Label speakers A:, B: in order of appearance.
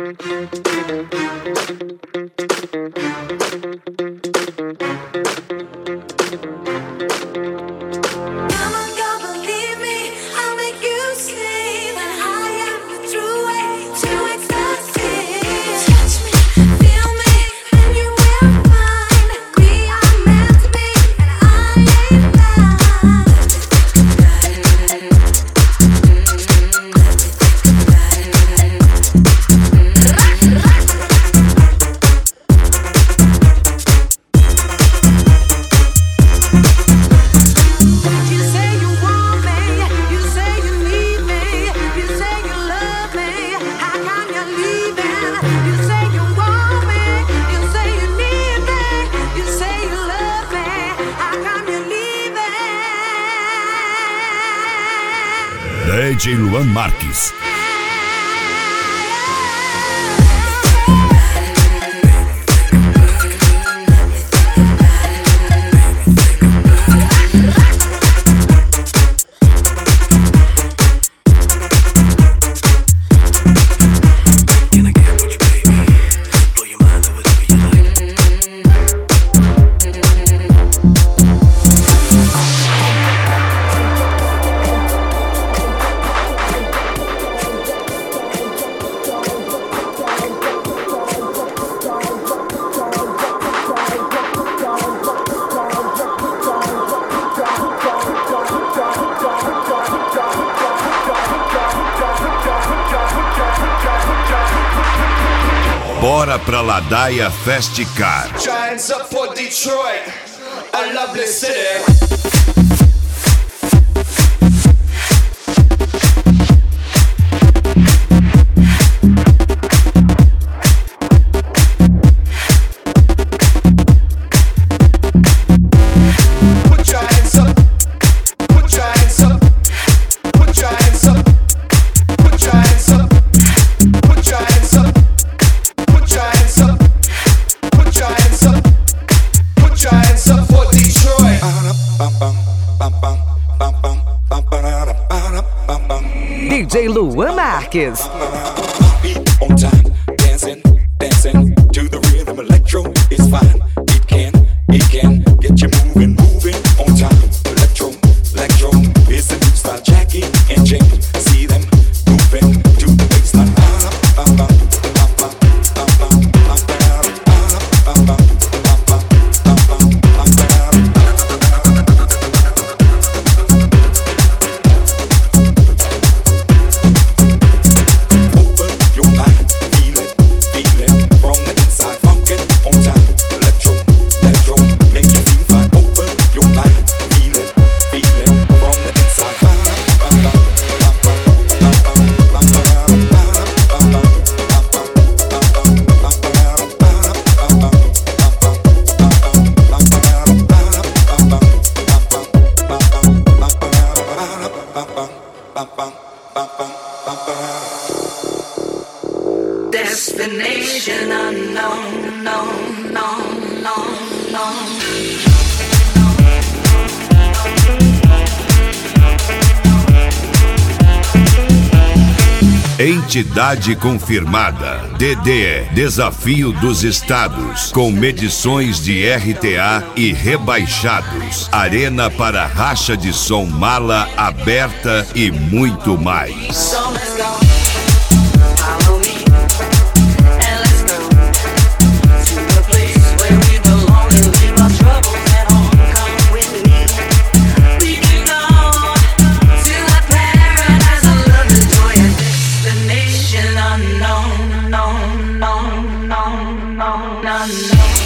A: DJ Luan Marques. Bora pra Ladaia Festicar.
B: Giants up for Detroit, a lovely city.
C: DJ Luan Marques.
D: On time, dancing, dancing to the rhythm. Electro is fine. It can get you moving, moving on time. Electro is the new style. Jackie and Jane, see them moving to the baseline.
E: Destination unknown, known, known, known, known.
A: Entidade confirmada. DDE, Desafio dos Estados, com medições de RTA e rebaixados. Arena para racha de som, mala aberta e muito mais.
E: No.